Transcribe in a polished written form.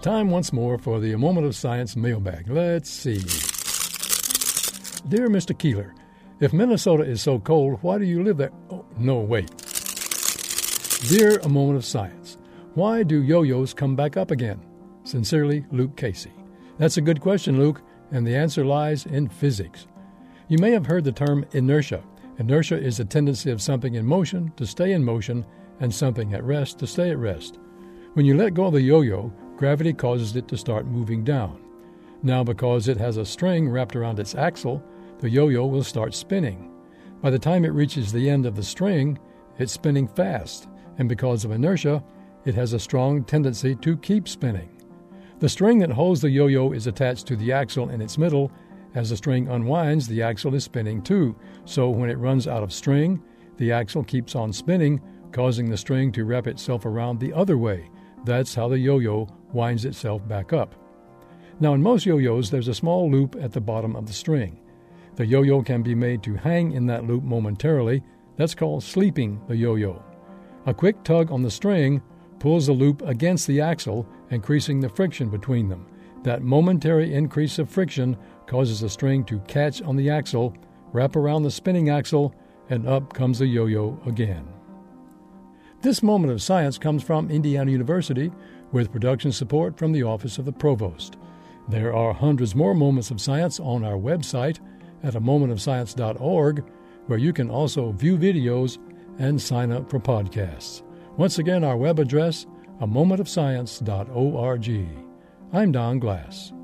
Time once more for the A Moment of Science mailbag. Let's see. Dear Mr. Keeler, if Minnesota is so cold, why do you live there? Oh, no, wait. Dear A Moment of Science, why do yo-yos come back up again? Sincerely, Luke Casey. That's a good question, Luke, and the answer lies in physics. You may have heard the term inertia. Inertia is the tendency of something in motion to stay in motion and something at rest to stay at rest. When you let go of the yo-yo, gravity causes it to start moving down. Now, because it has a string wrapped around its axle, the yo-yo will start spinning. By the time it reaches the end of the string, it's spinning fast, and because of inertia, it has a strong tendency to keep spinning. The string that holds the yo-yo is attached to the axle in its middle. As the string unwinds, the axle is spinning too, so when it runs out of string, the axle keeps on spinning, causing the string to wrap itself around the other way. That's how the yo-yo winds itself back up. Now, in most yo-yos, there's a small loop at the bottom of the string. The yo-yo can be made to hang in that loop momentarily. That's called sleeping the yo-yo. A quick tug on the string pulls the loop against the axle, increasing the friction between them. That momentary increase of friction causes the string to catch on the axle, wrap around the spinning axle, and up comes the yo-yo again. This Moment of Science comes from Indiana University with production support from the Office of the Provost. There are hundreds more moments of science on our website at amomentofscience.org, where you can also view videos and sign up for podcasts. Once again, our web address, amomentofscience.org. I'm Don Glass.